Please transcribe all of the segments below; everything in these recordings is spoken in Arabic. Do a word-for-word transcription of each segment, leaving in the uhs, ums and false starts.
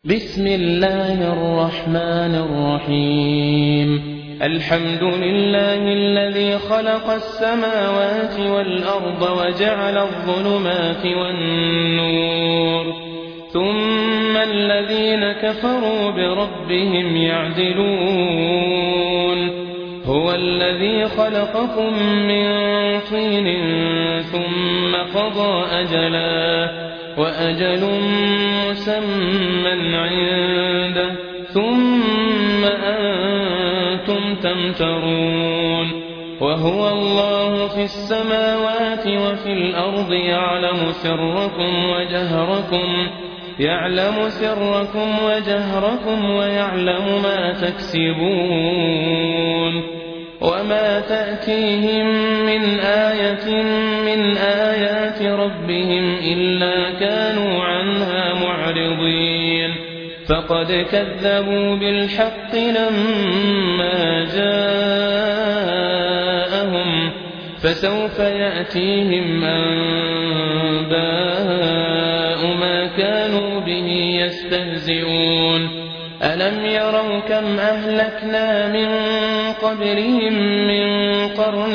بسم الله الرحمن الرحيم الحمد لله الذي خلق السماوات والأرض وجعل الظلمات والنور ثم الذين كفروا بربهم يعدلون هو الذي خلقكم من طين ثم قضى أجلا وأجل مسمى عنده ثم أنتم تمترون وهو الله في السماوات وفي الأرض يعلم سركم وجهركم يعلم سركم وجهركم ويعلم ما تكسبون وما تأتيهم من آية من آيات ربهم إلا كانوا عنها معرضين فقد كذبوا بالحق لما جاءهم فسوف يأتيهم أنباء ما كانوا به يستهزئون ألم يروا كم أهلكنا من قبلهم من قرن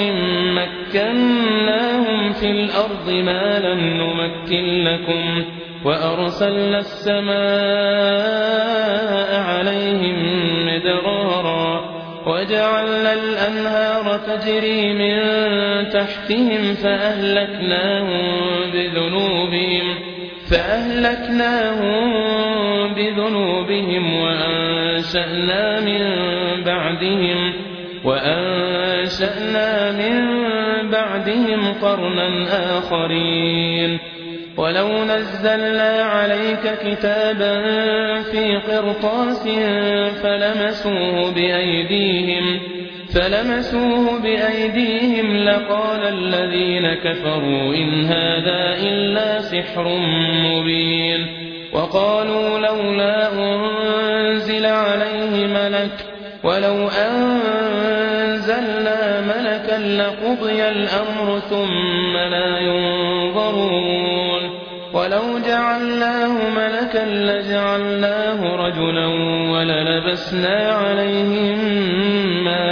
مكناهم في الأرض ما لم نمكن لكم وأرسلنا السماء عليهم مدرارا وجعلنا الأنهار تجري من تحتهم فأهلكناهم بذنوبهم فأهلكناهم بذنوبهم وأنشأنا من بعدهم وأنشأنا من بعدهم قرنا آخرين ولو نزلنا عليك كتابا في قرطاس فلمسوه بأيديهم فلمسوه بأيديهم لقال الذين كفروا إن هذا إلا سحر مبين وقالوا لولا أنزل عليه ملك ولو أنزلنا ملكا لقضي الأمر ثم لا ينظرون ولو جعلناه ملكا لجعلناه رجلا وللبسنا عليهم ما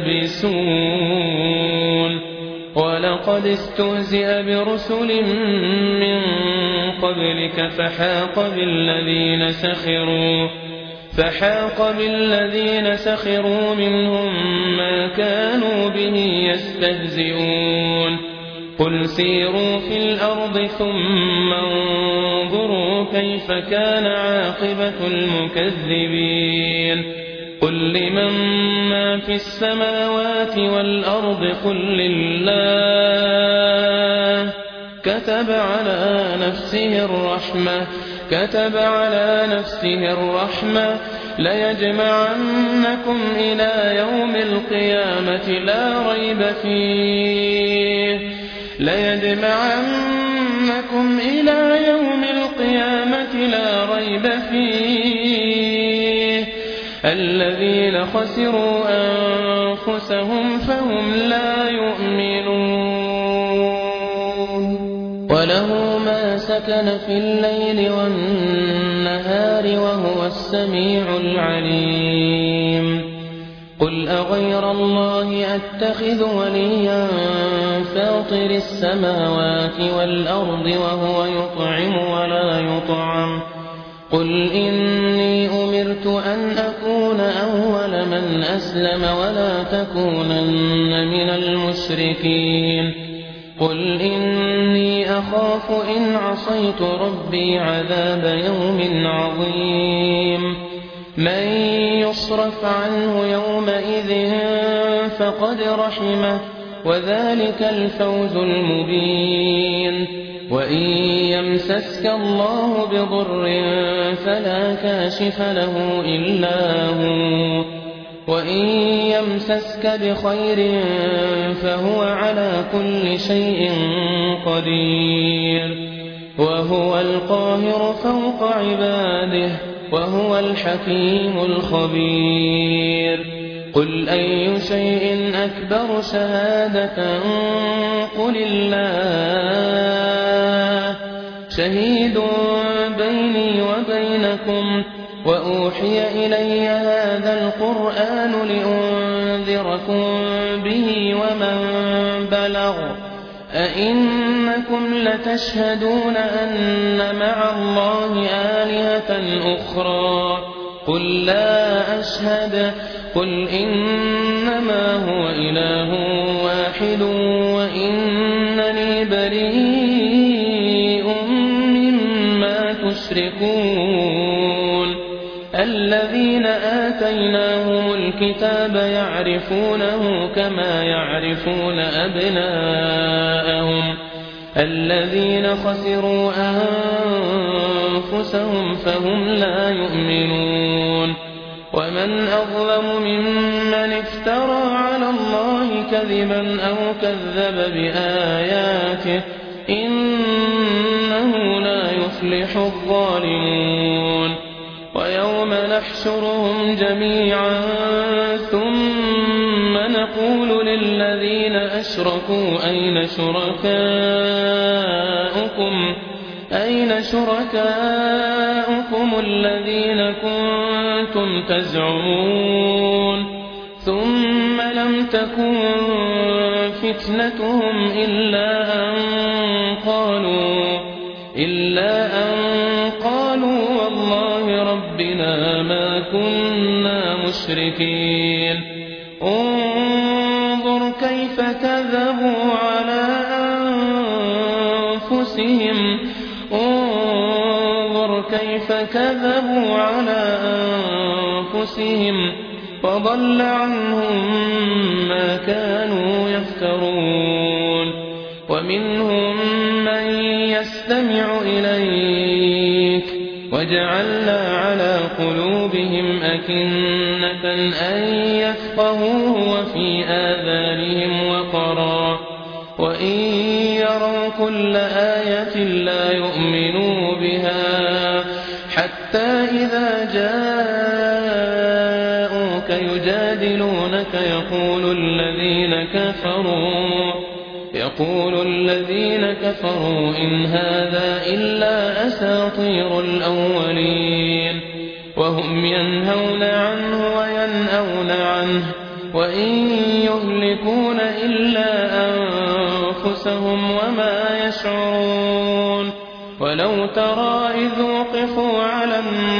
يلبسون ولقد استهزئ برسل من قبلك فحاق بالذين سخروا فحاق بالذين سخروا منهم ما كانوا به يستهزئون قل سيروا في الأرض ثم انظروا كيف كان عاقبة المكذبين قل لمن ما في السماوات والأرض قل لله كتب على نفسه الرحمة كتب على نفسه الرحمة ليجمعنكم إلى يوم القيامة لا ريب فيه ليجمعنكم إلى يوم القيامة لا ريب فيه الذين خسروا أنفسهم فهم لا يؤمنون وله ما سكن في الليل والنهار وهو السميع العليم قل أغير الله أتخذ وليا فاطر السماوات والأرض وهو يطعم ولا يطعم قل إني أمرت أن أكون أول من أسلم ولا تكونن من المشركين قل إني أخاف إن عصيت ربي عذاب يوم عظيم من يصرف عنه يومئذ فقد رحمه وذلك الفوز المبين وإن يمسسك الله بضر فلا كاشف له إلا هو وإن يمسسك بخير فهو على كل شيء قدير وهو القاهر فوق عباده وهو الحكيم الخبير قل أي شيء أكبر شهادة قل الله شهيد بيني وبينكم وأوحي إلي هذا القرآن لأنذركم به ومن بلغ أئنكم لتشهدون أن مع الله آلهة أخرى قل لا أشهد قل إنما هو إله واحد وإنني بريء مما تشركون الذين آتيناهم الكتاب يعرفونه كما يعرفون أبناءهم الذين خسروا أنفسهم فهم لا يؤمنون ومن أظلم ممن افترى على الله كذبا أو كذب بآياته إنه لا يفلح الظالمون ويوم نحشرهم جميعا ثم نقول للذين أشركوا أين شركاؤكم أين شركاؤكم الذين كنتم تزعمون ثم لم تكن فتنتهم إلا أن قالوا إلا أن قالوا والله ربنا ما كنا مشركين انظر كيف كذبوا على أنفسهم انظر كيف كذبوا على أنفسهم وضل عنهم ما كانوا يفترون ومنهم من يستمع إليك وجعلنا على قلوبهم أكنة أن يفقهوه وفي آذانهم وقرا وإن يروا كل آية لا يؤمنوا بها حتى إذا جاءوك يجادلونك يقول الذين كفروا يقول الذين كفروا إن هذا إلا أساطير الأولين وهم ينهون عنه وينأون عنه وإن يهلكون إلا أنفسهم وما يشعرون ولو ترى إذ وقفوا على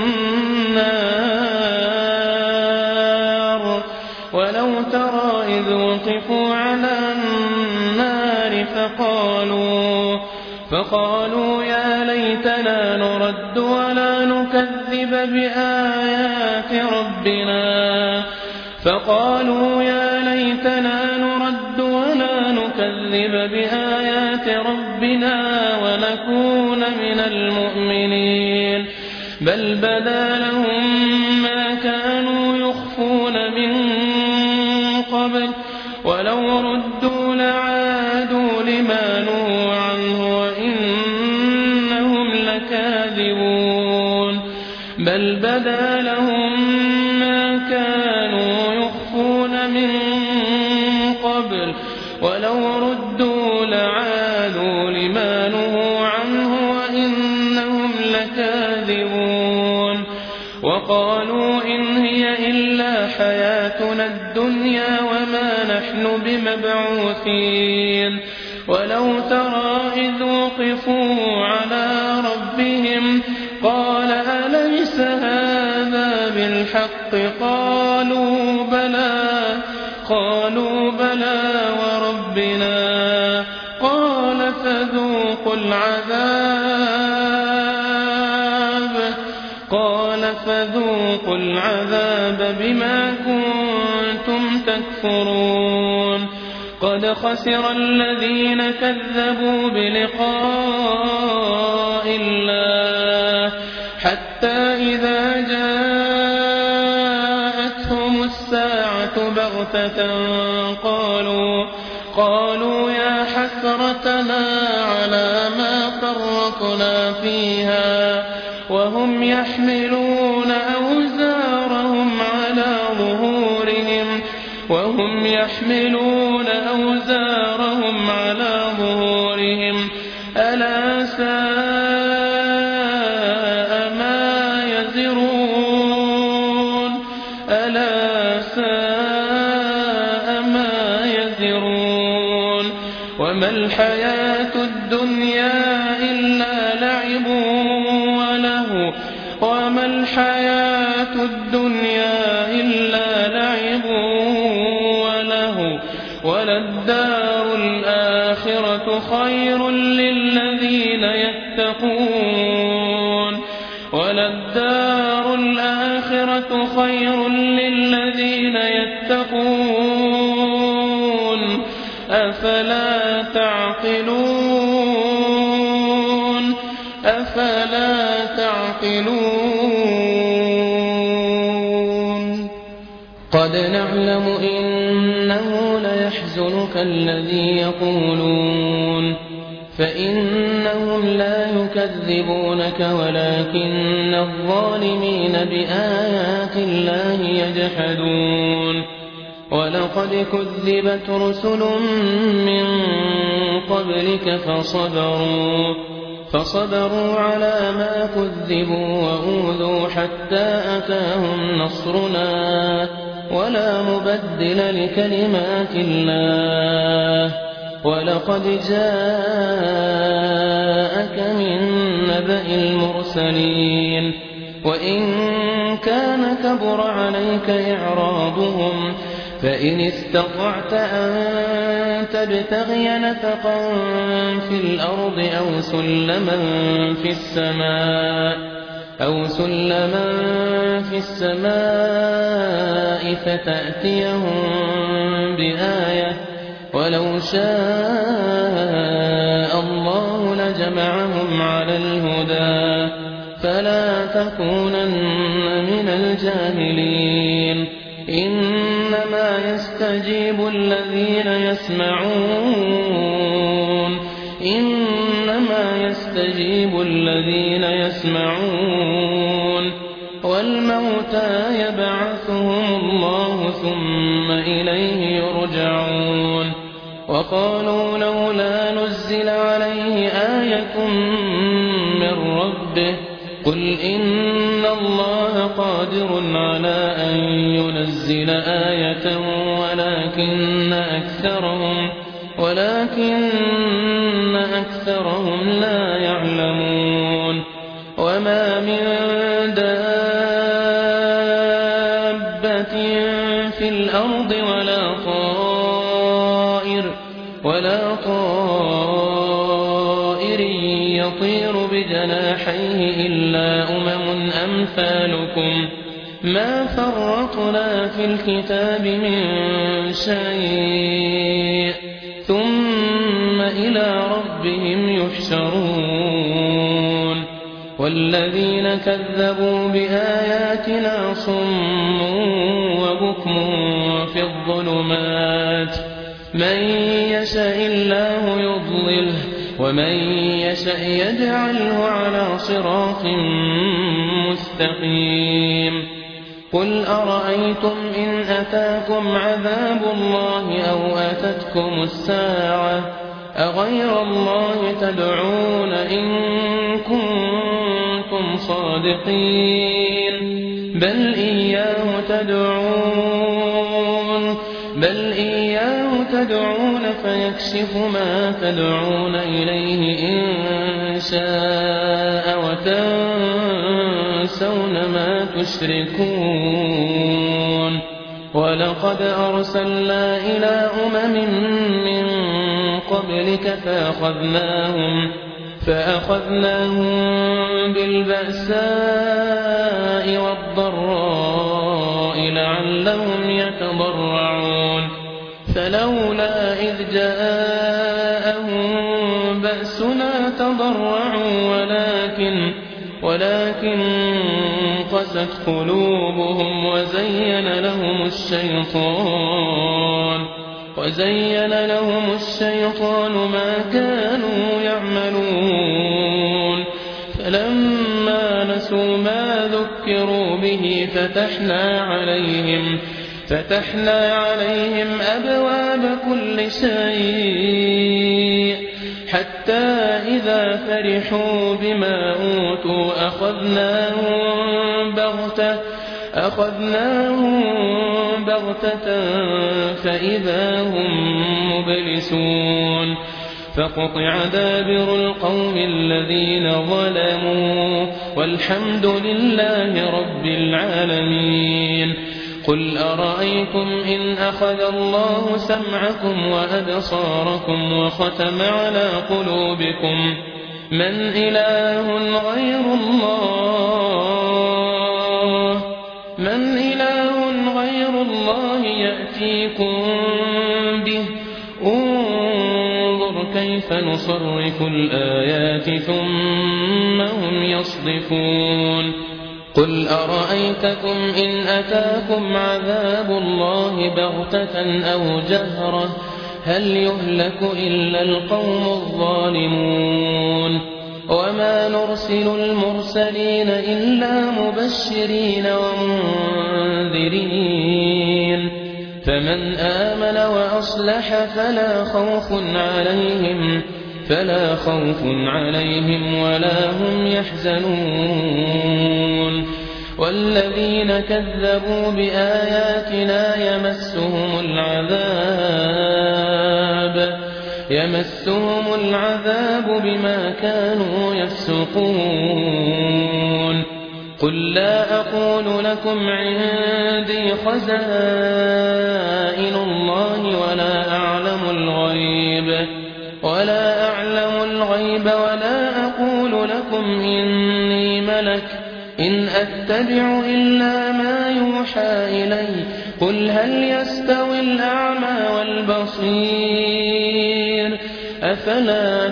النار ولو ترى إذ وقفوا على النار فقالوا فقالوا يا ليتنا نرد ولا نكذب بآيات ربنا فقالوا يا ليتنا نرد ولا نكذب بآيات ربنا ونكون من المؤمنين بل بدا لهم ما كانوا يخفون من قبل ولو ردوا لعادوا لما نهوا عنه وإنهم لكاذبون بل بدا لهم ما كانوا يخفون من قبل ولو ردوا لعادوا لما نهوا عنه وإنهم لكاذبون وقالوا إن هي إلا حياتنا الدنيا وما نحن بمبعوثين ولو ترى إذ وقفوا على ربهم قال أليس هذا بالحق قالوا بلى قالوا بلى وربنا قال فذوقوا العذاب قال فذوقوا العذاب بما كنتم تكفرون قد خسر الذين كذبوا بلقاء الله حتى إذا جاءتهم الساعة بغتة قالوا قالوا يا حسرتنا على ما فرطنا فيها وهم يحملون أوزارهم على ظهورهم وهم يحملون أوزارهم على ظهورهم ألا ساء ألا ساء ما يزرون وما الحياة الدنيا إلا لعب وله وما الحياة الدنيا إلا لعب وله وللدار الآخرة خير للذين يتقون وللدار الآخرة خير للذين يتقون أفلا تعقلون أفلا تعقلون قد نعلم إنه ليحزنك الذي يقولون فإنهم لا يكذبونك ولكن الظالمين بآيات الله يجحدون ولقد كذبت رسل من قبلك فصبروا فصبروا على ما كذبوا وأوذوا حتى أتاهم نصرنا ولا مبدل لكلمات الله ولقد جاءك من نبأ المرسلين وإن كان كبر عليك إعراضهم فإن استطعت أن تبتغي نفقا في الأرض أو سلما في السماء أو سلما في السماء فتأتيهم بآية ولو شاء الله لجمعهم على الهدى فلا تكونن من الجاهلين إنما يستجيب الذين يسمعون إنما يستجيب الذين يسمعون والموتى يبعثهم الله ثم إليه يرجعون وقالوا لولا نزل عليه آية من ربه قل إن الله قادر على أن ينزل آية ولكن أكثرهم ولكن أكثرهم لا يعلمون وما من دابة في الأرض ولا طائر ولا طائر يطير بجناحيه إلا أمم أمثالكم ما فرطنا في الكتاب من شيء ثم إلى ربهم يحشرون والذين كذبوا بآياتنا صم وبكم في الظلمات من يشاء الله يضلله ومن يشاء يجعله على صراط مستقيم قل أرأيتم إن أتاكم عذاب الله أو أتتكم الساعة أغير الله تدعون إن كنتم صادقين بل إياه تدعون بل إياه تدعون فيكشف ما تدعون إليه إن شاء وتنسون ما تشركون ولقد أرسلنا إلى أمم من قبلك فأخذناهم فأخذناهم بالبأساء والضراء لعلهم يتضرعون فلولا إذ جاءهم بأسنا تضرعوا ولكن ولكن قست قلوبهم وزين لهم الشيطان وزين لهم الشيطان ما كانوا يعملون فلما نسوا ما ذكروا به فتحنا عليهم فتحنا عليهم أبواب كل شيء حتى إذا فرحوا بما أوتوا أخذناهم بغتة أخذناهم بغتة فإذا هم مبلسون فقطع دابر القوم الذين ظلموا والحمد لله رب العالمين. قل أرأيتم إن أخذ الله سمعكم وأبصاركم وختم على قلوبكم من إله غير الله من إله غير الله يأتيكم به انظر كيف نصرف الآيات ثم هم يصدفون. قل أرأيتكم إن أتاكم عذاب الله بغتة أو جهرة هل يهلك إلا القوم الظالمون. وما نرسل المرسلين إلا مبشرين ومنذرين فمن آمن وأصلح فلا خوف عليهم فلا خوف عليهم ولا هم يحزنون. والذين كذبوا بآياتنا يمسهم العذاب يمسهم العذاب بما كانوا يفسقون. قل لا أقول لكم عندي خزائن الله ولا أعلم الغيب ولا أعلم الغيب ولا أقول لكم إني ملك إن أتبع إلا ما يوحى إلي قل هل يستوي الأعمى والبصير أفلا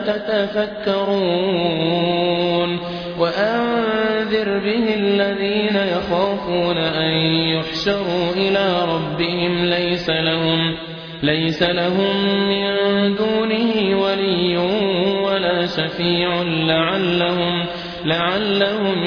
تتفكرون. وأنذر به الذين يخافون أن يحشروا إلى ربهم ليس لهم ليس لهم من دونه ولي ولا شفيع لعلهم لعلهم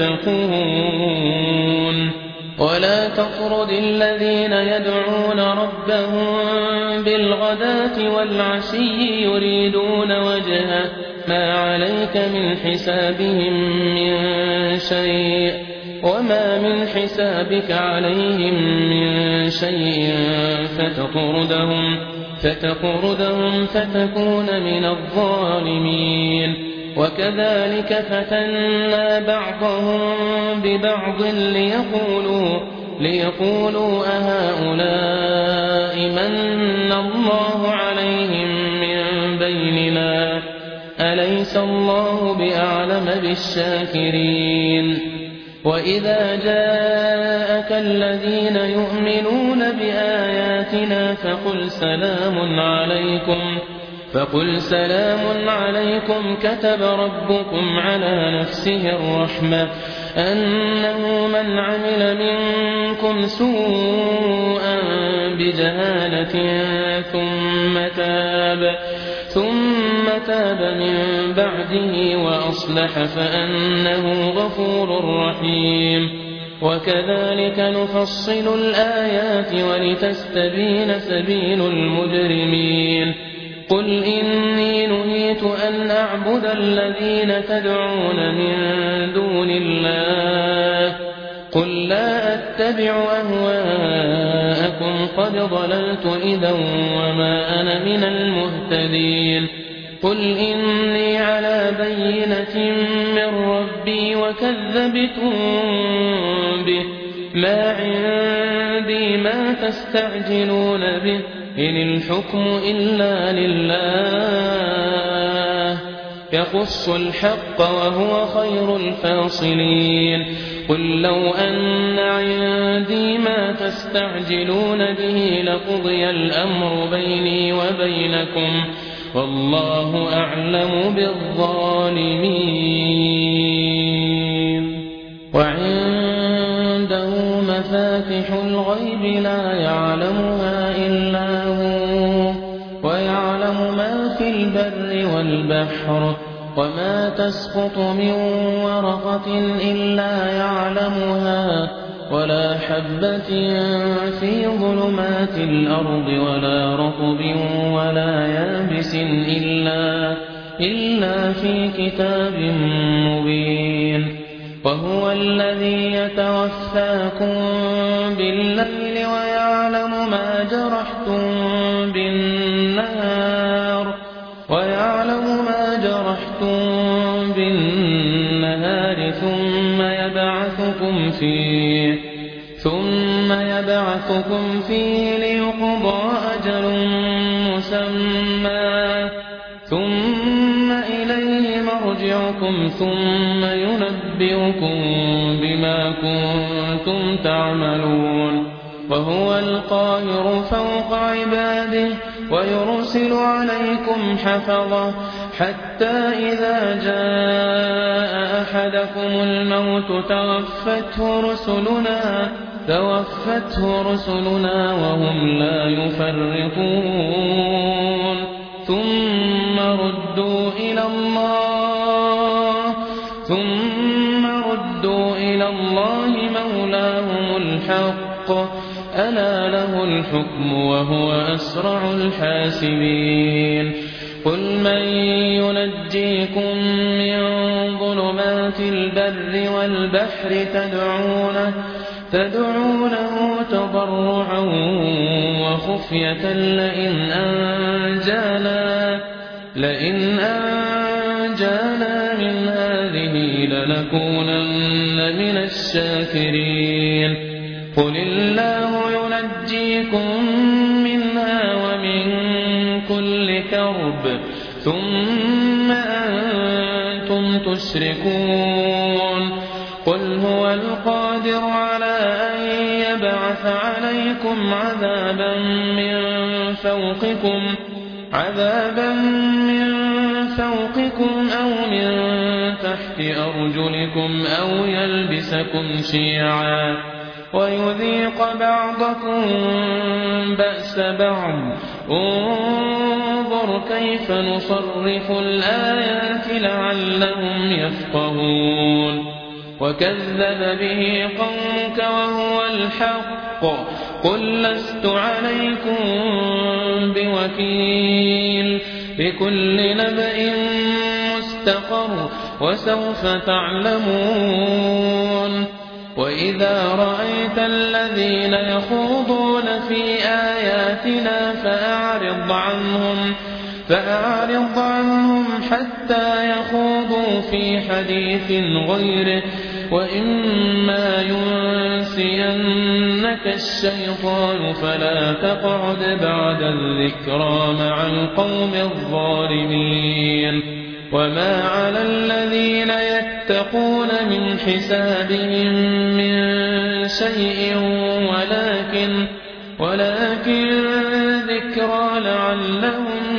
يتقون. ولا تطرد الذين يدعون ربهم بالغداة والعشي يريدون وجهه ما عليك من حسابهم من شيء وما من حسابك عليهم من شيء فتطردهم فتطردهم فتكون من الظالمين. وكذلك فتنا بعضهم ببعض ليقولوا ليقولوا أهؤلاء من الله عليهم من بيننا أليس الله بأعلم بالشاكرين. وإذا جاءك الذين يؤمنون بآياتنا فقل سلام عليكم فقل سلام عليكم كتب ربكم على نفسه الرحمة أنه من عمل منكم سوءا بجهالة ثم تاب ثم تاب من بعده وأصلح فأنه غفور رحيم. وكذلك نفصل الآيات ولتستبين سبيل المجرمين. قل إني نهيت أن أعبد الذين تدعون من دون الله قل لا أتبع أهواءكم قد ضللت إذا وما أنا من المهتدين. قل إني على بينة من ربي وكذبتم به ما عندي ما تستعجلون به إن الحكم إلا لله يقص الحق وهو خير الفاصلين. قل لو أن عندي ما تستعجلون به لقضي الأمر بيني وبينكم والله أعلم بالظالمين. وعنده مفاتح الغيب لا يعلمها إلا هو ويعلم ما في البر والبحر وما تسقط من ورقة إلا يعلمها ولا حبة في ظلمات الأرض ولا رطب ولا يابس إلا, إلا في كتاب مبين. وهو الذي يتوفاكم بالليل ويعلم ما جرحتم بالنهار ويعلم ما جرحتم بالنهار ثم يبعثكم فيه ثم يبعثكم فيه ليقضى أجل مسمى ثم إليه مرجعكم ثم ينبئكم بما كنتم تعملون وهو القاهر فوق عباده ويرسل عليكم حفظة حتى إذا جاء أحدكم الموت توفته رسلنا توفته رسلنا وهم لا يفرطون ثم ردوا إلى الله ثم ردوا إلى الله مولاهم الحق ألا له الحكم وهو أسرع الحاسبين قل من ينجيكم من ظلمات البر والبحر تدعونه تدعونه تضرعا وخفية لئن أنجانا لئن أنجانا من هذه لنكونن من الشاكرين قل الله ينجيكم منها ومن كل كرب ثم أنتم تشركون قل هو القادر على أن يبعث عليكم عذابا من فوقكم عذابا من فوقكم أو من تحت أرجلكم أو يلبسكم شيعا ويذيق بعضكم بأس بعض انظر كيف نصرف الآيات لعلهم يفقهون وكذب به قومك وهو الحق قل لست عليكم بوكيل لكل نبأ مستقر وسوف تعلمون وإذا رأيت الذين يخوضون في آياتنا فأعرض عنهم فأعرض عنهم حتى يخوضوا في حديث غيره وإما ينسينك الشيطان فلا تقعد بعد الذكرى مع القوم الظالمين وما على الذين يتقون من حسابهم من شيء ولكن ولكن ذكرى لعلهم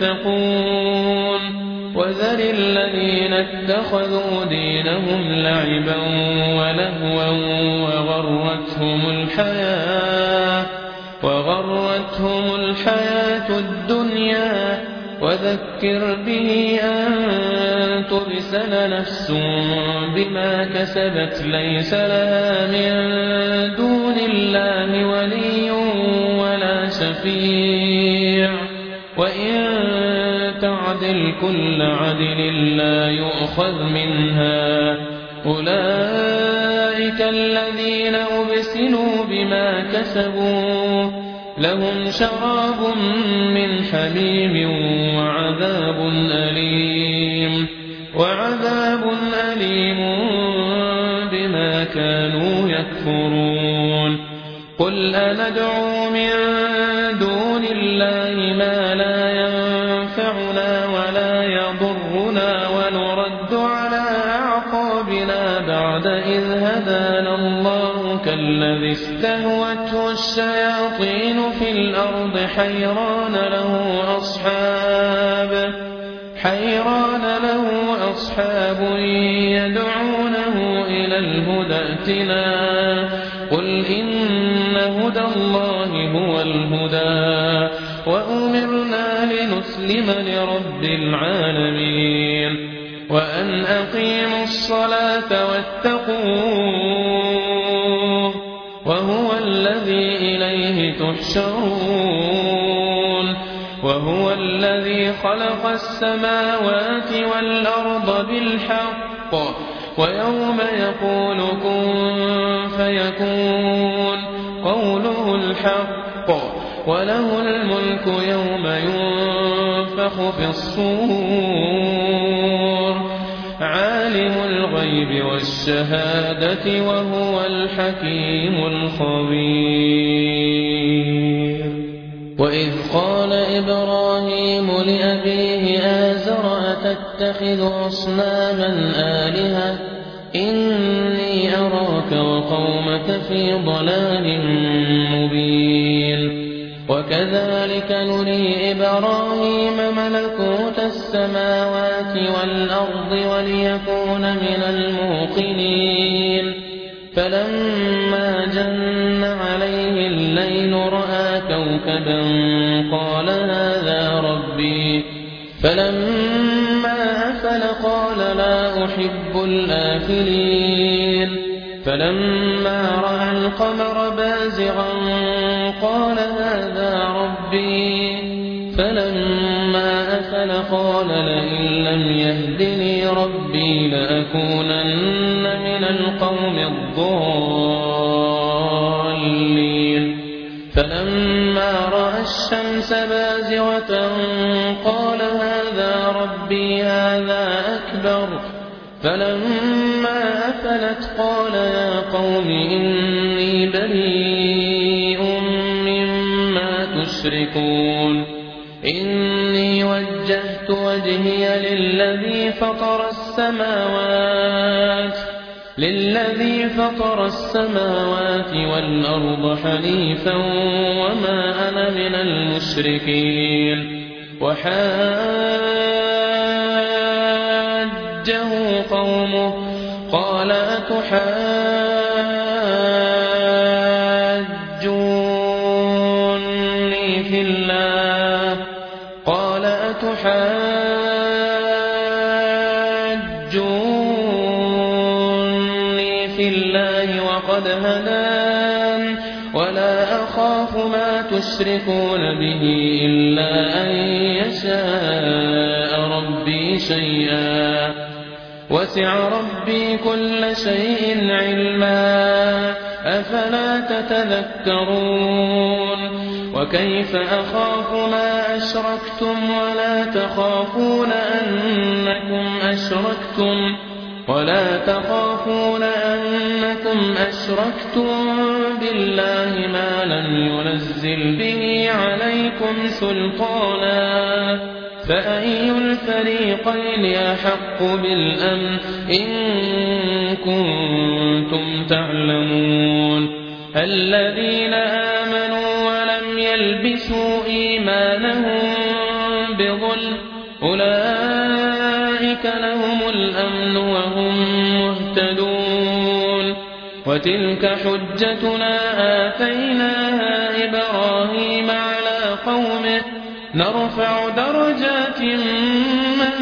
يتقون وذر الذين اتخذوا دينهم لعبا ولهوا وغرتهم الحياة وغرتهم الحياة الدنيا وذكر به أن تبسل نفس بما كسبت ليس لها من دون الله ولي ولا شفيع وإن تعدل كل عدل لا يؤخذ منها أولئك الذين أبسلوا بما كسبوا لهم شراب من حميم وعذاب أليم وعذاب أليم بما كانوا يكفرون قل أندعو من دون الله ما لا ينفعنا ولا يضرنا ونرد على أعقابنا بعد إذ هدانا الله كالذي استهوته الشياطين في الأرض حيران له أصحاب حيران له أصحاب يدعونه إلى الهدى ائتنا قل إن هدى الله هو الهدى وأمرنا لنسلم لرب العالمين وأن أقيموا الصلاة واتقوه وهو الذي إليه تحشرون وهو الذي خلق السماوات والأرض بالحق ويوم يقول كن فيكون قوله الحق وله الملك يوم ينفخ في الصور عالم الغيب والشهادة وهو الحكيم الخبير. وإذ قال إبراهيم لأبيه آزر أتتخذ أصناما آلهة إني أراك وقومك في ضلال مبين. وكذلك نري إبراهيم ملكوت السماوات والأرض وليكون من الموقنين. فلما جن عليه الليل رأى كوكبا قال هذا ربي فلما أفل قال لا أحب الآفلين. فلما رأى القمر بازغا قال هذا ربي فلما أفل قال لئن لم يهدني ربي لأكونن من القوم الضالين. فلما رأى الشمس بازغة قال هذا ربي هذا أكبر. فلما أفلت قال يا قوم إني بريء مما تشركون إني وجهت وجهي للذي فطر السماوات للذي فطر السماوات والأرض حنيفا وما أنا من المشركين. وحاجه قومه قال أتحاجوني في الله قال أتحاجوني في الله وقد هدان ولا أخاف ما تشركون به إلا أن يشاء ربي شيئا وسع ربي كل شيء علما أفلا تتذكرون. وكيف أخاف ما أشركتم ولا تخافون أنكم أشركتم ولا تخافون أنكم أشركتم بالله ما لم ينزل به عليكم سلطانا فأي الفريقين أحق بالأمن إن كنتم تعلمون. الذين آمنوا ولم يلبسوا إيمانهم بظلم أولئك لهم الأمن وهم مهتدون. وتلك حجتنا آتيناها إبراهيم على قومه نرفع درجات من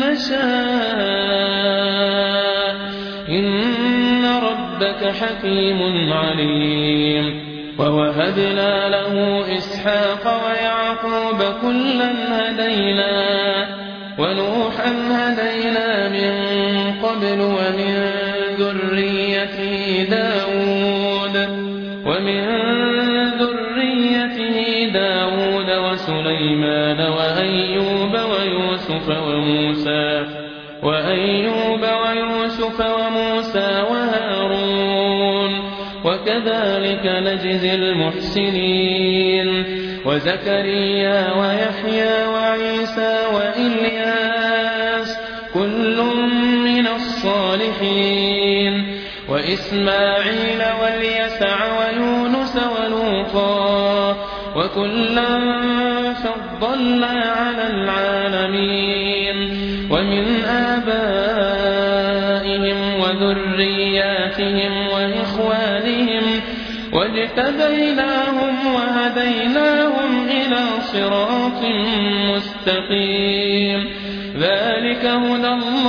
نشاء إن ربك حكيم عليم. ووهبنا له إسحاق ويعقوب كلا هدينا ونوحا هدينا من قبل ومن ذريته داود ومن ذريته داود وسليمان وأيوب ويوسف وموسى وأيوب ويوسف وموسى وهارون وكذلك نجزي المحسنين. وزكريا ويحيى وعيسى وإلياس كل من الصالحين وإسماعيل واليسع ويونس ولوطا وكلا فضلنا على العالمين. ومن آبائهم وذرياتهم وإخوانهم واجتبيناهم وهديناهم إلى صراط مستقيم. ذلك هدى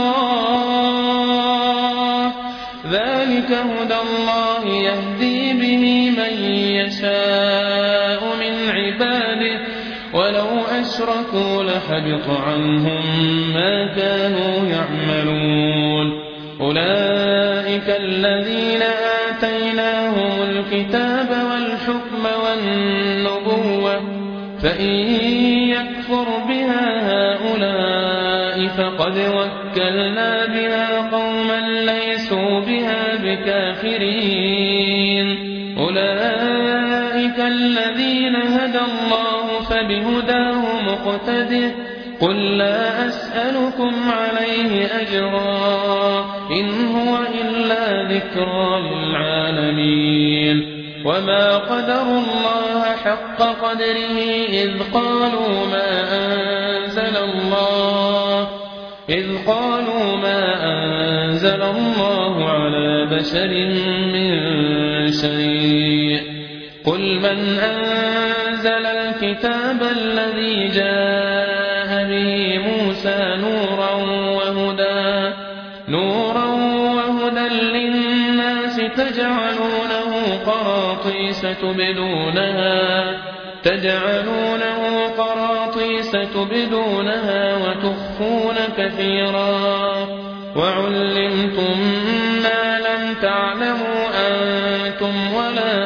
الله ذلك هدى الله يهدي به من يشاء من عباده ولو أشركوا لحبط عنهم ما كانوا يعملون. أولئك الذين آتيناهم الكتاب والحكم والنبوة فإن يكفر بها هؤلاء فقد وكلنا بها قوما ليسوا بها بكافرين أولئك الذين هدى الله فبهداه مقتده قل لا أسألكم عليه أجرا إن هو إلا ذكرى للعالمين وما قدروا الله حق قدره إذ قالوا ما أنزل الله إذ قالوا ما أنزل الله على بشر من شيء قل من أنزل الكتاب الذي جاء به موسى نورا وهدى نورا وهدى للناس تجعلونه قراطيس تبدونها تجعلونه قراطيس تبدونها وتخفون كثيرا وعلمتم ما لم تعلموا أنتم ولا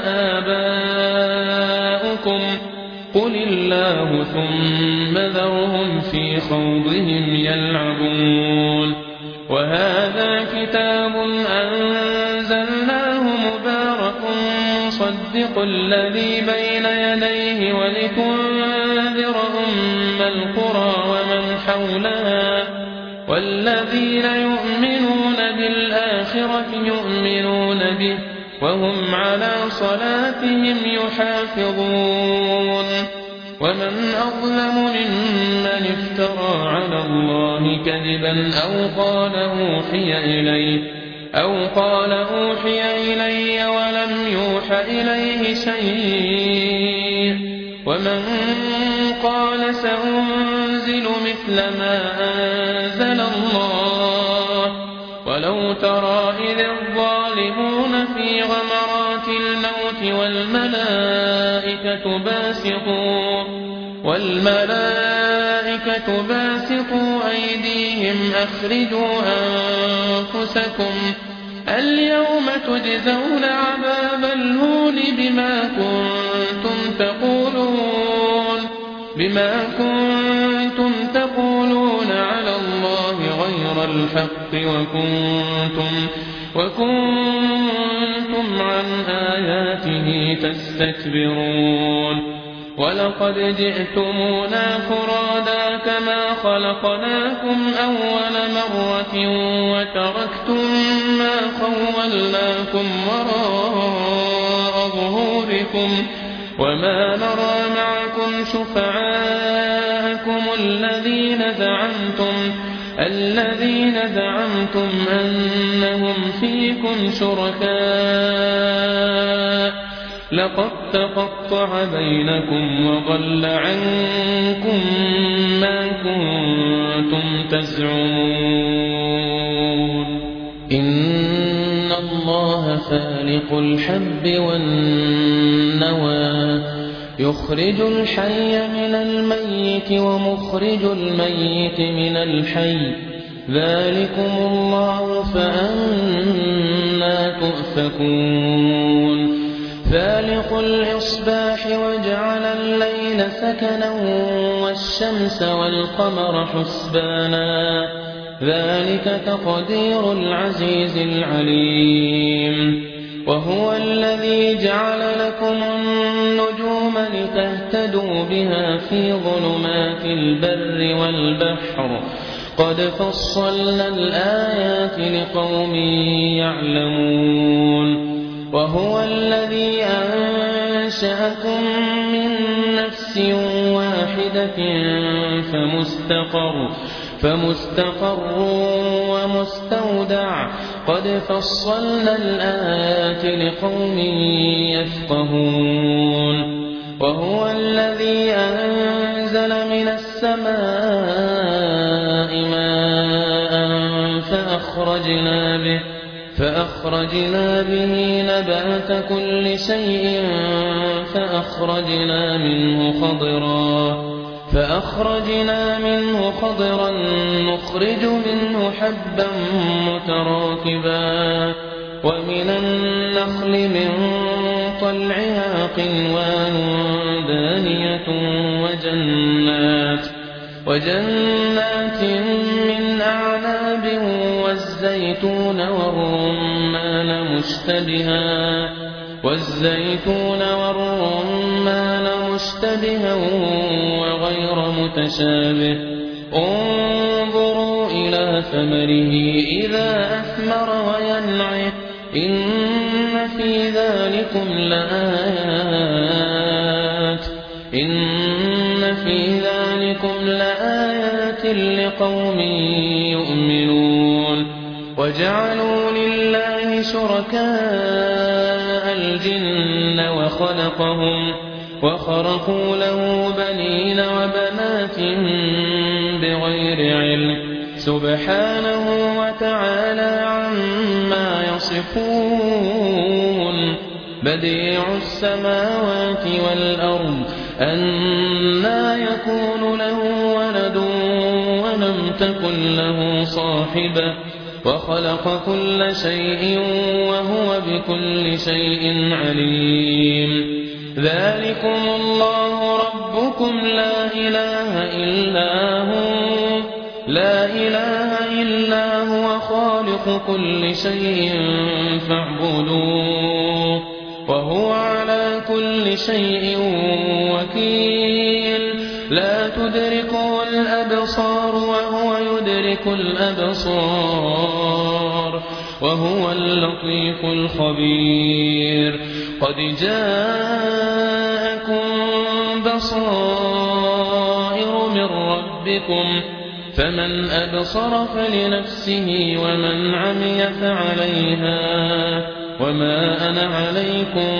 آباؤكم قل الله ثم ذرهم في خوضهم يلعبون وهذا كتاب أنزلناه مبارك مصدق الذي بين يديه ولتنذر أم القرى ومن حولها والذين يؤمنون بالآخرة يؤمنون به وهم على صلاتهم يحافظون ومن أظلم ممن افترى على الله كذبا أو قال أوحي إليه أو قال أوحي إلي ولم يوح إليه شيء ومن قال سأنزل مثل ما أنزل الله ولو ترى إذ الظالمون في غمرات الموت والملائكة باسطوا والملائكة باسطوا أيديهم أخرجوا أنفسكم اليوم تجزون عذاب الهون بما كنتم تقولون بما كنتم تقولون على الله غير الحق وكنتم وكنتم عن آياته تستكبرون ولقد جئتمونا فرادا كما خلقناكم أول مرة وتركتم ما خولناكم وراء ظهوركم وما نرى معكم شفعاءكم الذين زعمتم الذين زعمتم أنهم فيكم شركاء لقد تقطع بينكم وضل عنكم ما كنتم تزعمون إن الله فالق الحب والنوى يخرج الحي من الميت ومخرج الميت من الحي ذلكم الله فأنى تؤفكون فالق الإصباح وجعل الليل سكنا والشمس والقمر حسبانا ذلك تقدير العزيز العليم وهو الذي جعل لكم النجوم لتهتدوا بها في ظلمات البر والبحر قد فصلنا الآيات لقوم يعلمون وهو الذي أنشأكم من نفس واحدة فمستقر فمستقر ومستودع قد فصلنا الآيات لقوم يفقهون وهو الذي أنزل من السماء ماء فأخرجنا به فأخرجنا به نبات كل شيء فأخرجنا منه خضرا فأخرجنا منه خضرا نخرج منه حبا متراكبا ومن النخل من طلعها قنوان دانية وجنات وجنات من أعناب والزيتون والرمان مشتبها والزيتون والرمان مشتبها وغير متشابه انظروا إلى ثمره إذا أثمر وينعه إن في ذلكم لآيات إن في ذلكم لآيات لقوم يؤمنون وجعلوا لله شركاء الجن وخلقهم وخرقوا له بنين وبنات بغير علم سبحانه وتعالى عما يصفون بديع السماوات والأرض أنى يكون له ولد ولم تكن له صاحبة وخلق كل شيء وهو بكل شيء عليم ذلكم الله ربكم لا إله إلا هو لا إله إلا هو خالق كل شيء فاعبدوه وهو على كل شيء وكيل لا تدركه الأبصار وهو يدرك الأبصار وهو اللطيف الخبير قد جاءكم بصائر من ربكم فمن أبصر فلنفسه ومن عمي فعليها وما أنا عليكم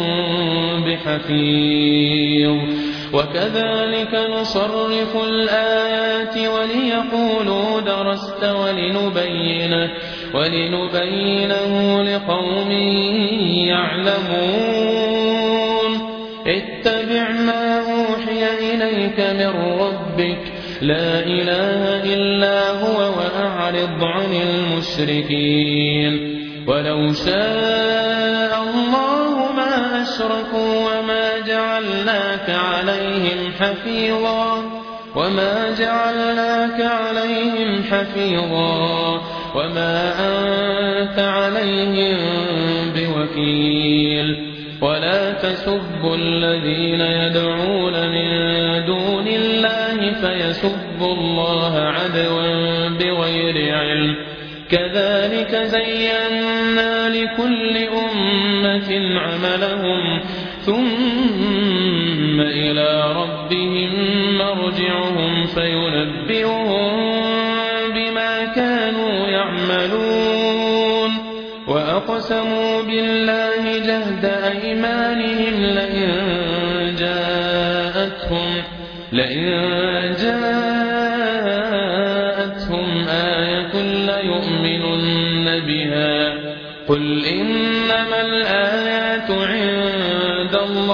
بحفيظ وكذلك نصرف الآيات وليقولوا درست ولنبينه ولنبينه لقوم يعلمون اتبع ما أوحي إليك من ربك لا إله إلا هو وأعرض عن المشركين ولو شاء الله ما أشركوا وما جعلناك عليهم حفيظا وما جعلناك عليهم حفيظا وما أنت عليهم بوكيل ولا تسبوا الذين يدعون من دون الله فيسبوا الله عدوا بغير علم كذلك زينا لكل أمة عملهم ثم إلى ربهم مرجعهم فينبئهم بما كانوا يعملون وأقسموا بالله جهد أيمانهم لئن جاءتهم لئن جاءتهم آية ليؤمنن بها قل إنما الآيات عند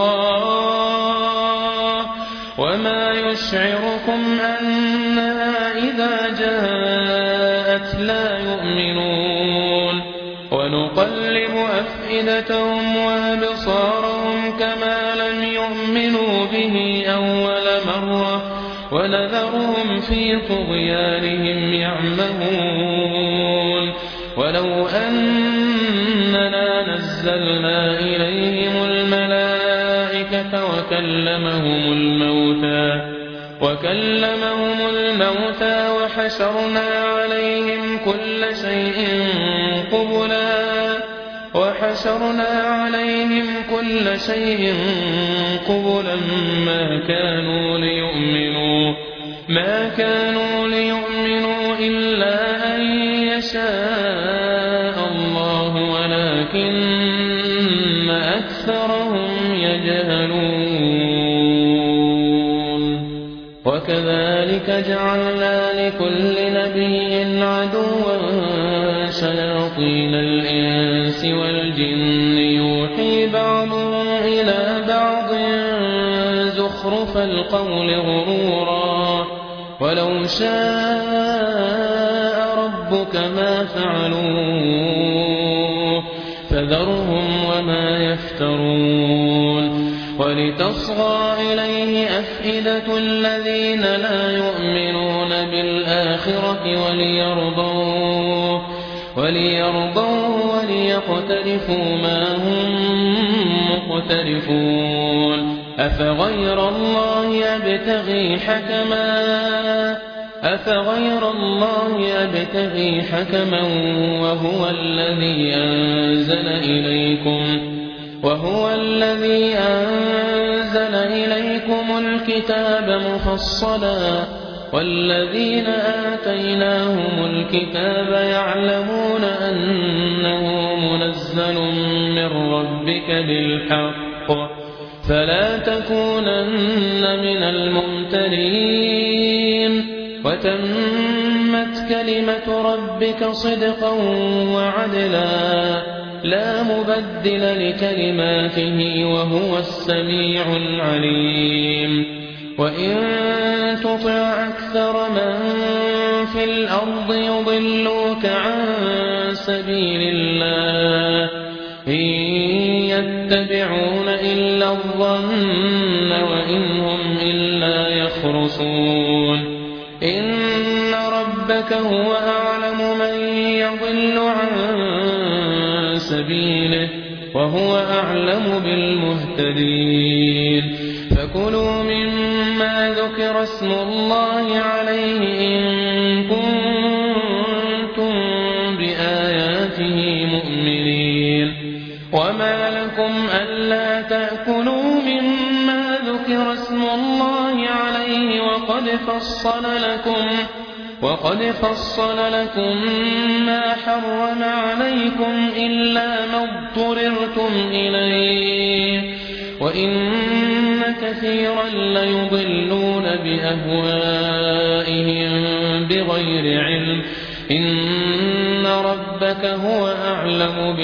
الله وما يشعركم أنها إذا جاءت لا يؤمنون ونقلب أفئدتهم وأبصارهم كما لم يؤمنوا به أول مرة ونذرهم في طغيانهم يعمهون ولو أننا نزلنا إليهم الملائكة وكلمهم الموتى وكلمهم الموتى وحشرنا عليهم كل شيء قبلا وحشرنا عليهم كل شيء قبلا ما كانوا ليؤمنوا ما كانوا ليؤمنوا إلا أن يشاء الله ولكن أكثرهم يجهلون وكذلك جعلنا لكل نبي عدوا شياطين الإنس والجن يوحي بعضهم إلى بعض زخرف زخرف القول غرورا ولو شاء ربك ما فعلوه فذرهم وما يفترون ولتصغى إليه أفئدة الذين لا يؤمنون بالآخرة وليرضوه وليرضوه وليقترفوا ما هم مقترفون أفغير الله يبتغي حكما أفغير الله يبتغي حكما وهو الذي أنزل إليكم وهو الذي أنزل إليكم الكتاب مفصلا والذين آتيناهم الكتاب يعلمون أنه منزل من ربك بالحق فلا تكونن من الممترين وتمت كلمة ربك صدقا وعدلا لا مبدل لكلماته وهو السميع العليم وإن تطع أكثر من في الأرض يضلوك عن سبيل الله إن يتبعون إلا الظن وإن هم إلا يخرصون إن ربك هو أعلم من يضل عن سبيله وهو أعلم بالمهتدين فكلوا مما ذكر اسم الله عليه إن كنتم بآياته مؤمنين وما لكم ألا تأكلوا مما ذكر اسم الله عليه وقد فصل لكم وقد فصل لكم ما حرم عليكم إلا ما اضطررتم إليه وإن كثيرا ليضلون بأهوائهم بغير علم إن ربك هو أعلم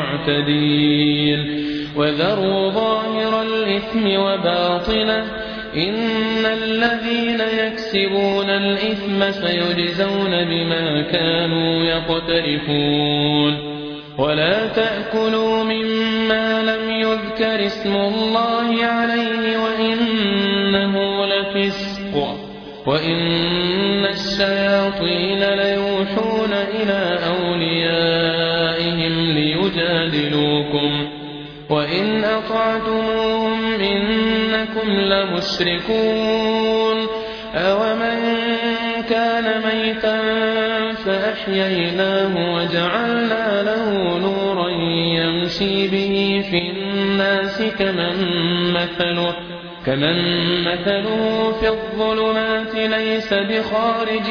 بالمعتدين وذروا ظاهر الإثم وباطنه إن الذين يكسبون الإثم سيجزون بما كانوا يقترفون ولا تأكلوا مما لم يذكر اسم الله عليه وإنه لفسق وإن الشياطين ليوحون إلى أوليائهم ليجادلوكم وإن أطعتموهم إنكم لمشركون أومن كان ميتا فأحييناه وجعلنا له نورا يمشي به في الناس كمن مثله كمن مثله في الظلمات ليس بخارج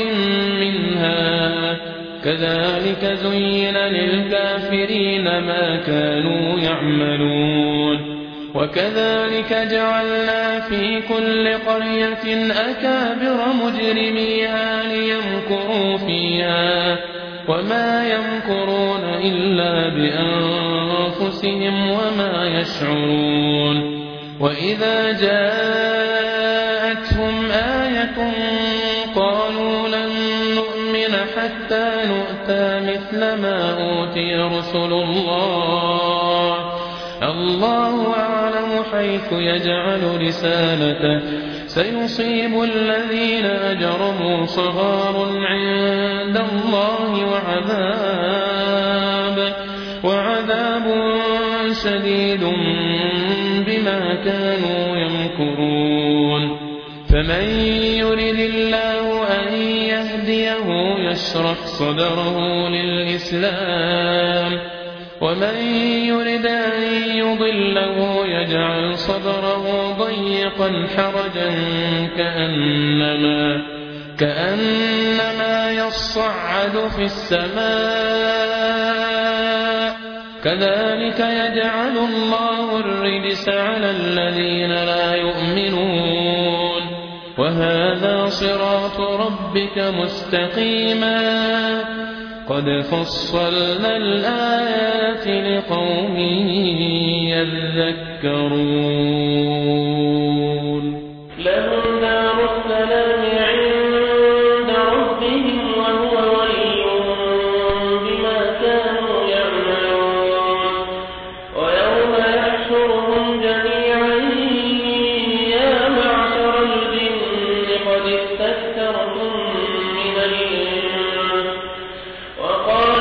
منها كذلك زين للكافرين ما كانوا يعملون وكذلك جعلنا في كل قرية أكابر مجرميها ليمكروا فيها وما يمكرون إلا بأنفسهم وما يشعرون وإذا جاءتهم آية قالوا لن نؤمن حتى نؤتى مثل ما أوتي رسل الله الله أعلم حيث يجعل رسالته سيصيب الذين أجرموا صغار عند الله وعذاب وعذاب شديد بما كانوا يمكرون فمن يرد الله أن يهديه يشرح صدره للإسلام ومن يرد أن يضله يجعل صدره ضيقا حرجا كأنما كأنما يصعد في السماء كذلك يجعل الله الرجس على الذين لا يؤمنون وهذا صراط ربك مستقيما قد فصلنا الآيات لقوم يذكرون لهم دار السلام عند ربهم وهو وليهم بما كانوا يعملون ويوم يحشرهم جميعا يا معشر الجن قد استكثرتم من الإنس وقال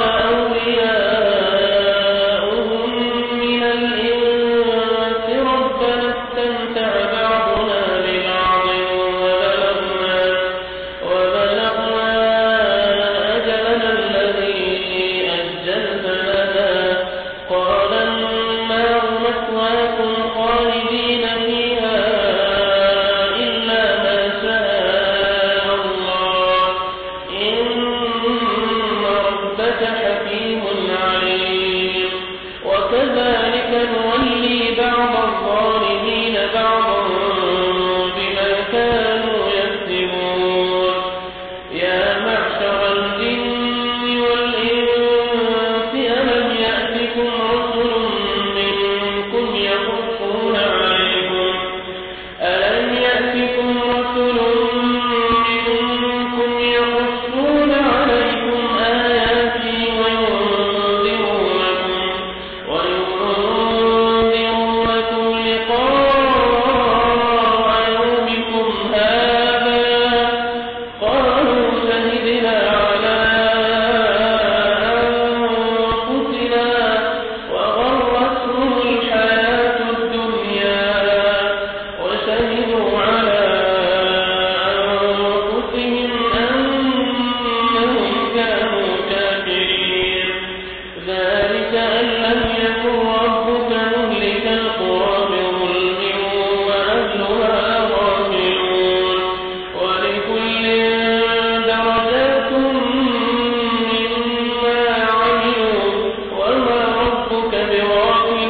أولياؤهم من الإنس ربنا استمتع بعضنا ببعض وبلغنا وبلغنا أجلنا الذي أجلت لنا قال النار مثواكم خالدين فيها إلا ما شاء الله إن ربك حكيم عليم وكذلك نولي بعض الظالمين بعضا بما كانوا يكسبون يا معشر الجن والإنس ألم يأتكم رسل منكم يقصون عليكم ألم يأتكم رسل منكم يقصون عليكم آياتي وينذرونكم وينذرونكم لقاء يومكم هذا قالوا شهدنا على أنفسنا وغرتهم الحياة الدنيا وشهدوا على أنفسهم أنهم كانوا كافرين ذلك أن لم يكن ربك مهلك القرى بظلم وأهلها غافلون ولكل درجات مما عملوا وما ربك بغافل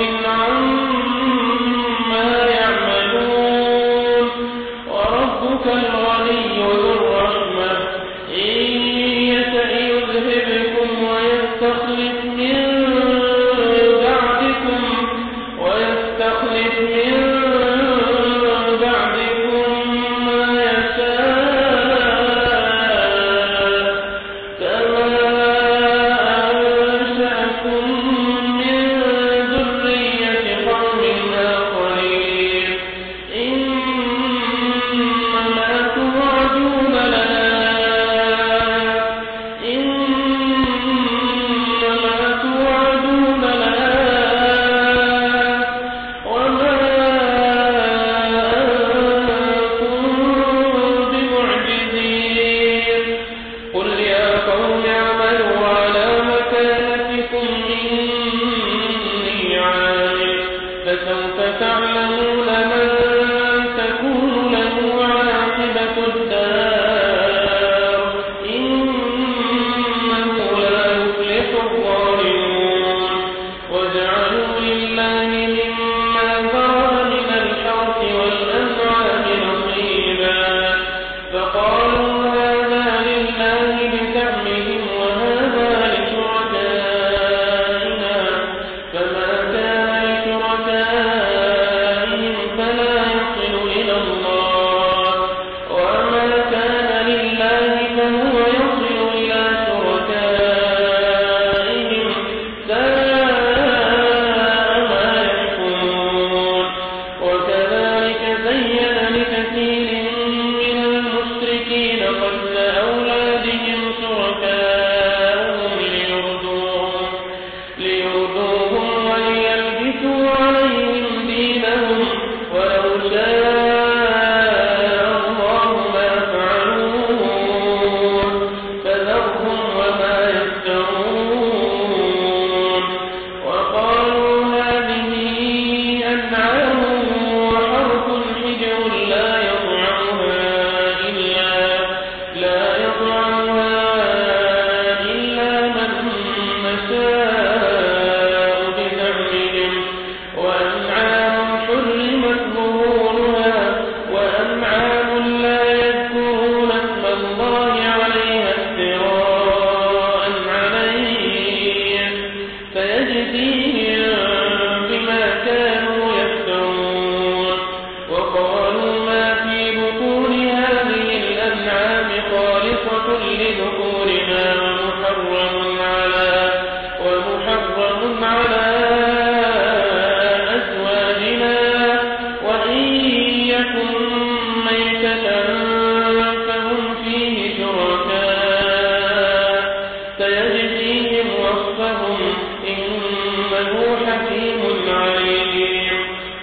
عما يعملون وربك الغني ذو الرحمة إن يشأ يذهبكم ويستخلف من بعدكم ويستخلف من بعدكم ما يشاء كما أنشأكم من ذرية قوم آخرين إنما توعدون لآت إنما توعدون لآت وما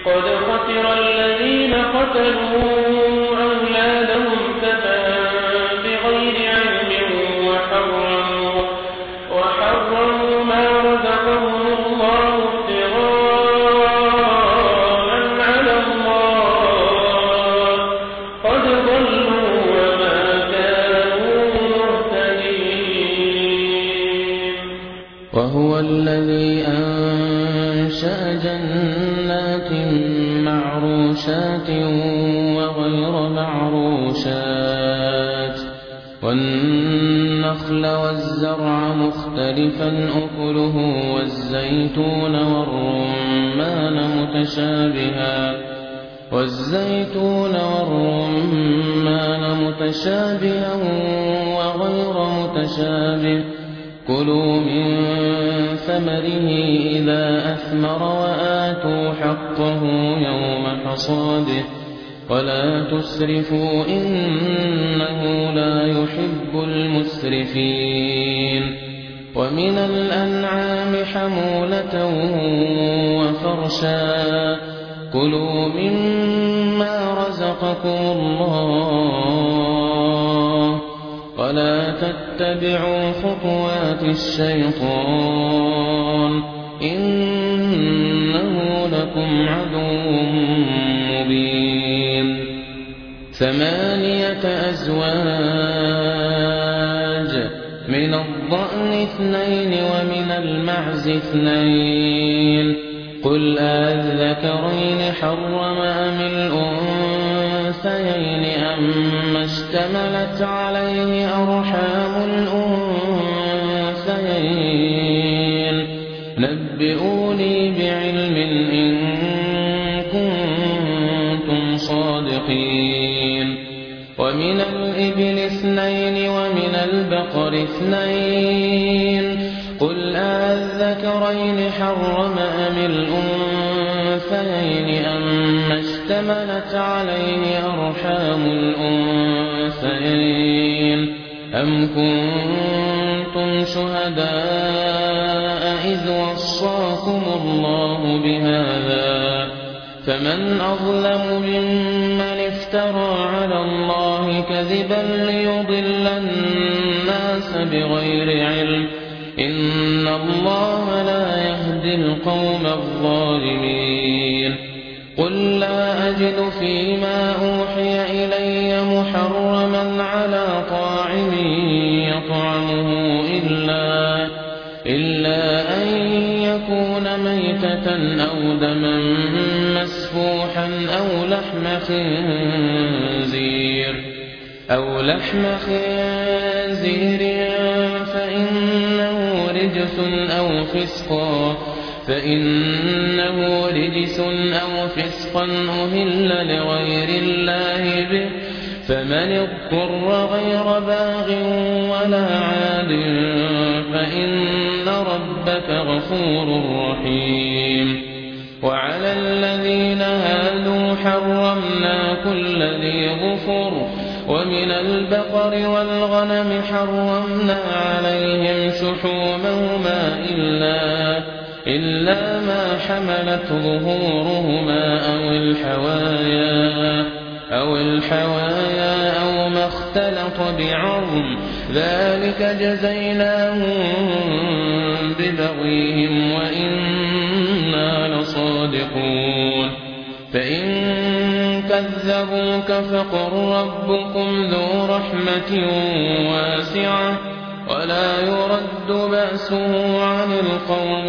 قد خسر الذين قتلوا أولادهم سفها بغير علم وحرموا, وحرموا ما رزقهم الله ابتغاء على الله قد ضلوا وما كانوا مهتدين. وهو الذي أنشأ جنات معروشات وغير معروشات والنخل والزرع مختلفا أكله والزيتون والرمان متشابها والزيتون والرمان متشابها وغير متشابه كلوا من ثمره إذا أثمر وآتوا حقه يوم حصاده ولا تسرفوا إنه لا يحب المسرفين. ومن الأنعام حمولة وفرشا كلوا مما رزقكم الله ولا تتبعوا خطوات الشيطان إنه لكم عدو مبين. ثمانية أزواج من الضأن اثنين ومن المعز اثنين قل أذكرين حرم أم الأنثيين أما اشتملت عليه أرحام الأنثيين نبئوني بعلم إن كنتم صادقين. ومن الإبل اثنين ومن البقر اثنين قل أذكرين حرم أم الأنثيين أما اشتملت عليه أرحام الأنثيين أم كنتم شهداء إذ وصاكم الله بهذا فمن أظلم ممن افترى على الله كذبا ليضل الناس بغير علم إن الله لا يهدي القوم الظالمين. قل لا أجد فيما أوحي إلي محرما على طاعم يطعمه إلا, إلا أن يكون ميتة أو دما مسفوحا أو لحم خنزير أو لحم خنزير فإنه رجس أو فسقا فإنه رجس أو فسقا أهل لغير الله به فمن اضطر غير باغ ولا عاد فإن ربك غفور رحيم. وعلى الذين هادوا حرمنا كل ذي ظفر ومن البقر والغنم حرمنا عليهم شحومهما إلا, إلا ما حملت ظهورهما أو الحوايا أو الحوايا أو ما اختلط بعظم ذلك جزيناهم ببغيهم وإنا لصادقون. فإن كذبوك فقل ربكم ذو رحمة واسعة ولا يرد بأسه عن القوم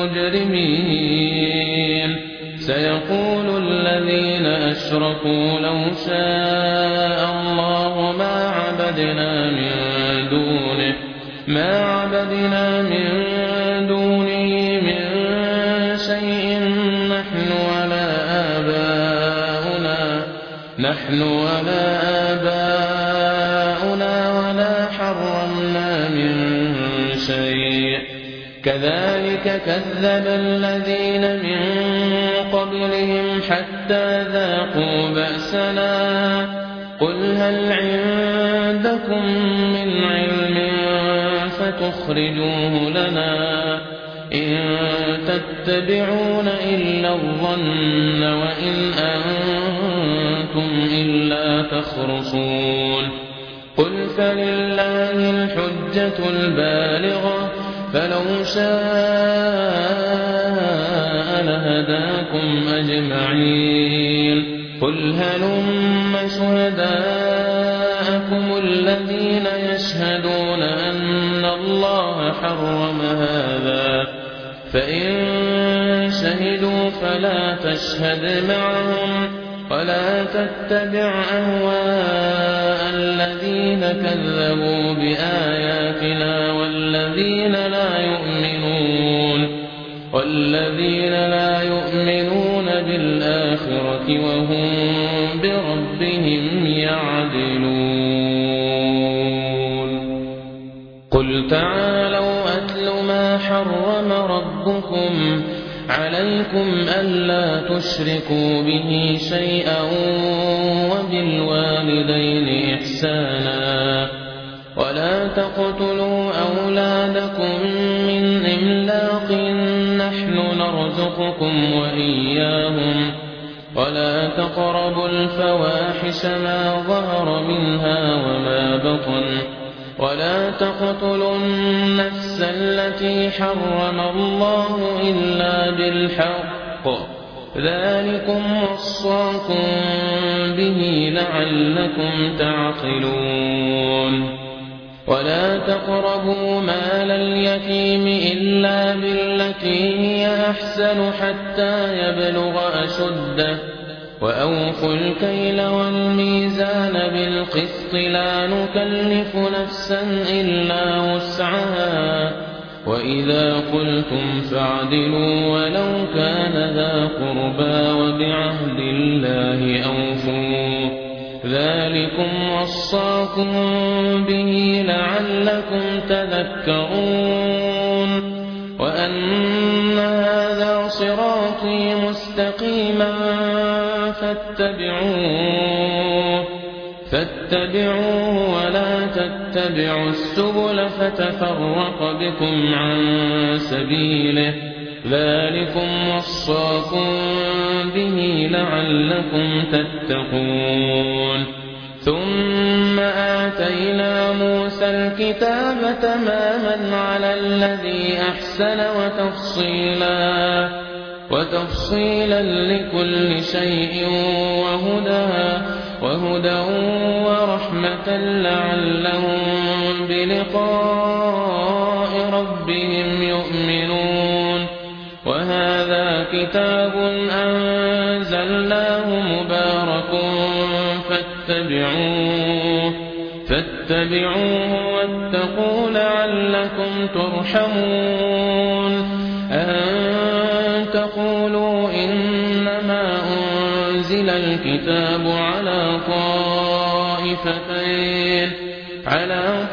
المجرمين. سيقول الذين أشركوا لو شاء الله ما عبدنا من دونه ما عبدنا من دونه من شيء نحن ولا آباؤنا نحن ولا آباؤنا ولا حرمنا من شيء كذلك كذب الذين من قبلهم حتى ذاقوا بأسنا قل هل عندكم من علم فتخرجوه لنا إن تتبعون إلا الظن وإن أنتم إلا تخرصون قل فلله الحجة البالغة فلو شاء لهداكم أجمعين قل هلم شهداءكم الذين يشهدون أن الله حرم هذا فإن شهدوا فلا تشهد معهم ولا تتبع أهواء الذين كذبوا بآياتنا والذين لا يؤمنون والذين لا يؤمنون بالآخرة وهم بربهم يعدلون قل تعالوا أتل ما حرم ربكم عليكم ألا تشركوا به شيئا وبالوالدين إحسانا ولا تقتلوا أولادكم من إملاق نحن نرزقكم وإياهم ولا تقربوا الفواحش ما ظهر منها وما بطن ولا تقتلوا النفس التي حرم الله إلا بالحق ذلكم وصاكم به لعلكم تعقلون ولا تقربوا مال اليتيم إلا بالتي هي أحسن حتى يبلغ أشده وأوفوا الكيل والميزان بالقسط لا نكلف نفسا إلا وسعها وإذا قلتم فاعدلوا ولو كان ذا قربى وبعهد الله أوفوا ذلكم وصاكم به لعلكم تذكرون وأن هذا صراطي مستقيما فاتبعوه فاتبعوه ولا تتبعوا السبل فتفرق بكم عن سبيله ذلكم وصاكم به لعلكم تتقون ثم آتينا موسى الكتاب تماما على الذي أحسن وتفصيلا وتفصيلا لكل شيء وهدى وهدى ورحمة لعلهم بلقاء ربهم يؤمنون وهذا كتاب أنزلناه مبارك فاتبعوه فاتبعوه واتقوا لعلكم ترحمون أن تقولوا إنما أنزل الكتاب على طائفتين على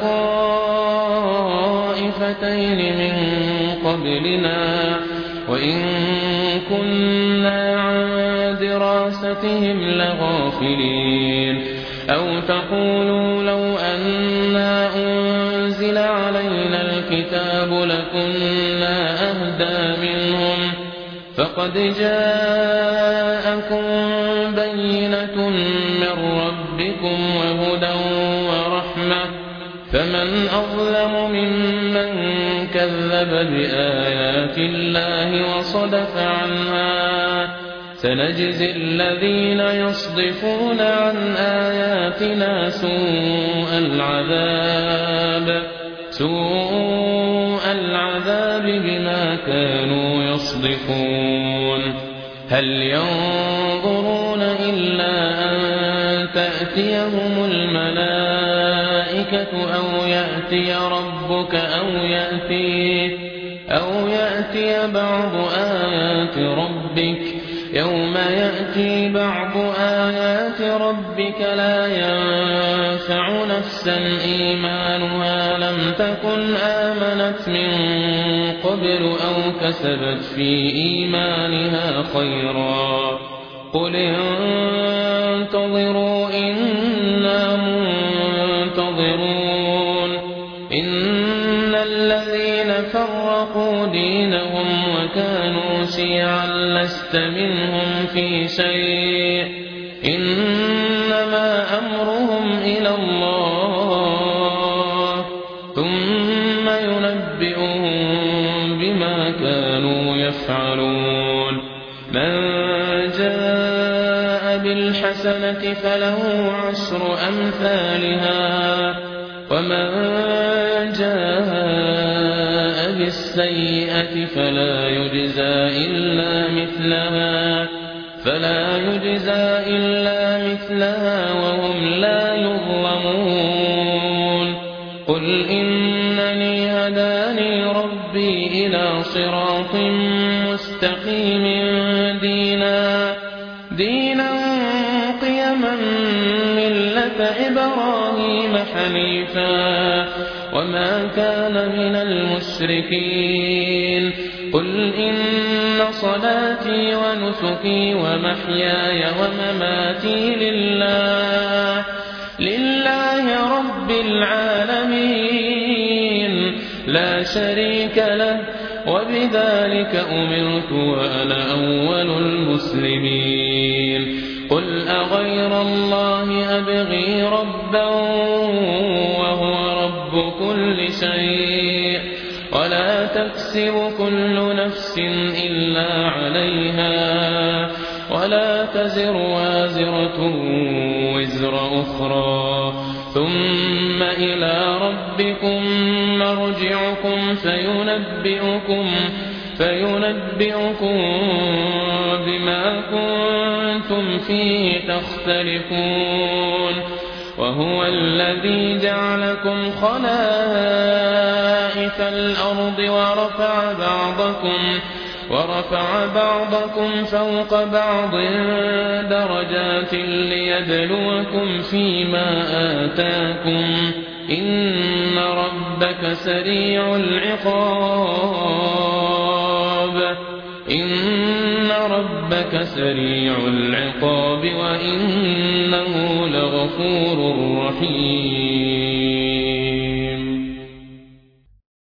طائفتين من قبلنا وإن كنا عن دراستهم لغافلين أو تقولوا لو أنا أنزل علينا الكتاب لكنا أهدى منهم فقد جاءكم بينة من ربكم وهدى ورحمة فمن أظلم ممن كذب بآيات الله وصدف عنها سنجزي الذين يصدفون عن آياتنا سوء العذاب سوء العذاب بما كانوا يصدفون هل ينظرون إلا أن تأتيهم الملائكة أو يأتي ربك أو يأتي أو يأتي بعض آيات ربك يوم يأتي بعض آيات ربك لا ينفع نفسا إيمانها لم تكن آمنت من قبل أو كسبت في إيمانها خيرا قل انتظروا إنا منتظرون إن الذين فرقوا دينهم وسيعا لست منهم في شيء إنما أمرهم إلى الله ثم ينبئهم بما كانوا يفعلون من جاء بالحسنة فله عشر أمثالها ومن جاء بالسيئة فلا يجزى إلا مثلها فلا يجزى إلا مثلها وهم لا يظلمون قل إنني هداني ربي إلى صراط مستقيم دينا دينا قيما ملة إبراهيم حنيفا وما كان من المشركين قل إن صلاتي ونسكي ومحياي ومماتي لله لله رب العالمين لا شريك له وبذلك أمرت وأنا أول المسلمين قل أغير الله أبغي ربا وهو رب كل شيء ولا تكسب كل نفس إلا عليها ولا تزر وازرة وزر أخرى ثم إلى ربكم مرجعكم فينبئكم فينبئكم بما كنتم فيه تختلفون وهو الذي جعلكم خلائف الأرض ورفع بعضكم ورفع بعضكم فوق بعض درجات ليبلوكم فيما آتاكم إن ربك سريع العقاب إن ربك سريع العقاب وإنه لغفور رحيم